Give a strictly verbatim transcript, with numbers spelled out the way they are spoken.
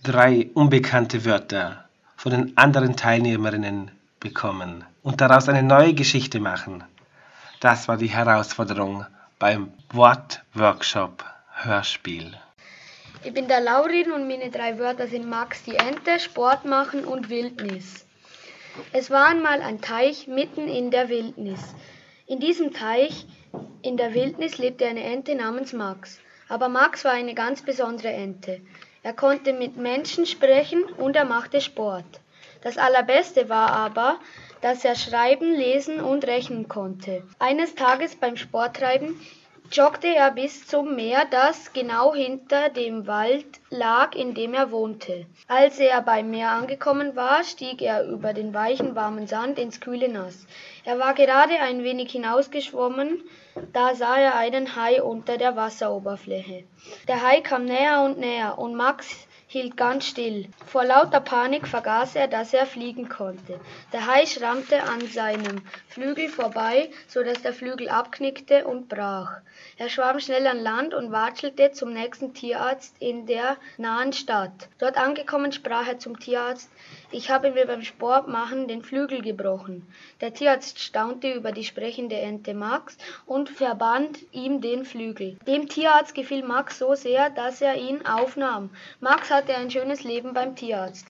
drei unbekannte Wörter von den anderen Teilnehmerinnen bekommen und daraus eine neue Geschichte machen. Das war die Herausforderung beim Wortworkshop Hörspiel. Ich bin der Laurin und meine drei Wörter sind Max die Ente, Sport machen und Wildnis. Es war einmal ein Teich mitten in der Wildnis. In diesem Teich in der Wildnis lebte eine Ente namens Max. Aber Max war eine ganz besondere Ente. Er konnte mit Menschen sprechen und er machte Sport. Das Allerbeste war aber, dass er schreiben, lesen und rechnen konnte. Eines Tages beim Sporttreiben joggte er bis zum Meer, das genau hinter dem Wald lag, in dem er wohnte. Als er beim Meer angekommen war, stieg er über den weichen, warmen Sand ins kühle Nass. Er war gerade ein wenig hinausgeschwommen, da sah er einen Hai unter der Wasseroberfläche. Der Hai kam näher und näher und Max hielt ganz still. Vor lauter Panik vergaß er, dass er fliegen konnte. Der Hai schrammte an seinem Flügel vorbei, so dass der Flügel abknickte und brach. Er schwamm schnell an Land und watschelte zum nächsten Tierarzt in der nahen Stadt. Dort angekommen sprach er zum Tierarzt: »Ich habe mir beim Sportmachen den Flügel gebrochen.« Der Tierarzt staunte über die sprechende Ente Max und verband ihm den Flügel. Dem Tierarzt gefiel Max so sehr, dass er ihn aufnahm. Max hatte ein schönes Leben beim Tierarzt.